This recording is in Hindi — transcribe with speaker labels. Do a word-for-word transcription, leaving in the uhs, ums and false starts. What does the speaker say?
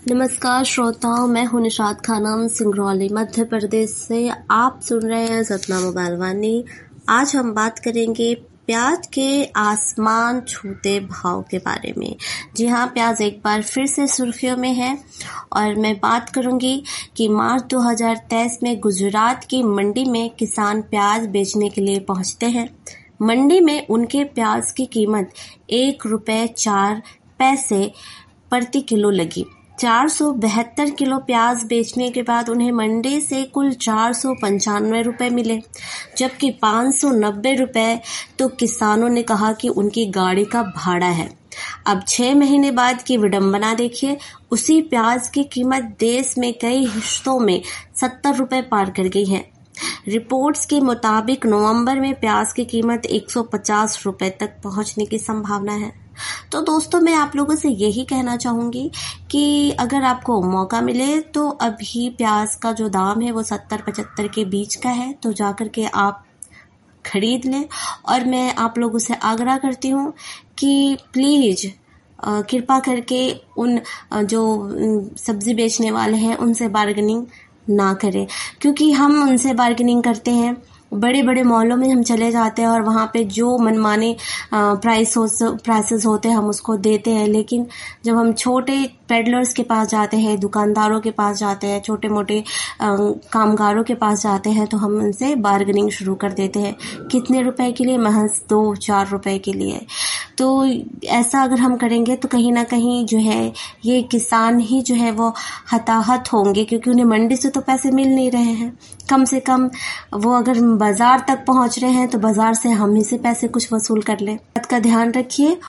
Speaker 1: नमस्कार श्रोताओं, मैं हूं निशात खानम सिंगरौली मध्य प्रदेश से। आप सुन रहे हैं सतना मोबाइल वाणी। आज हम बात करेंगे प्याज के आसमान छूते भाव के बारे में। जी हाँ, प्याज एक बार फिर से सुर्खियों में है और मैं बात करूंगी कि मार्च दो हज़ार तेईस में गुजरात की मंडी में किसान प्याज बेचने के लिए पहुंचते हैं। मंडी में उनके प्याज की कीमत एक रुपये चार पैसे प्रति किलो लगी। चार सौ बहत्तर किलो प्याज बेचने के बाद उन्हें मंडी से कुल चार सौ पंचानवे रुपये मिले, जबकि पाँच सौ नब्बे रुपये तो किसानों ने कहा कि उनकी गाड़ी का भाड़ा है। अब छह महीने बाद की विडंबना देखिए, उसी प्याज की कीमत देश में कई हिस्सों में सत्तर रुपये पार कर गई है। रिपोर्ट्स के मुताबिक नवंबर में प्याज की कीमत एक सौ पचास रुपये तक पहुंचने की संभावना है। तो दोस्तों, मैं आप लोगों से यही कहना चाहूँगी कि अगर आपको मौका मिले तो अभी प्याज का जो दाम है वो सत्तर पचहत्तर के बीच का है, तो जाकर के आप खरीद लें। और मैं आप लोगों से आग्रह करती हूँ कि प्लीज़ कृपा करके उन जो सब्ज़ी बेचने वाले हैं उनसे बार्गेनिंग ना करें, क्योंकि हम उनसे बार्गेनिंग करते हैं। बड़े बड़े मॉलों में हम चले जाते हैं और वहाँ पे जो मनमाने प्राइस हो प्राइसेस होते हैं हम उसको देते हैं, लेकिन जब हम छोटे पेडलर्स के पास जाते हैं, दुकानदारों के पास जाते हैं, छोटे मोटे कामगारों के पास जाते हैं, तो हम उनसे बार्गेनिंग शुरू कर देते हैं। कितने रुपए के लिए? महज दो चार रुपए के लिए। तो ऐसा अगर हम करेंगे तो कहीं ना कहीं जो है ये किसान ही जो है वो हताहत होंगे, क्योंकि उन्हें मंडी से तो पैसे मिल नहीं रहे हैं। कम से कम वो अगर बाजार तक पहुंच रहे हैं तो बाजार से हम ही से पैसे कुछ वसूल कर लें। बात का ध्यान रखिए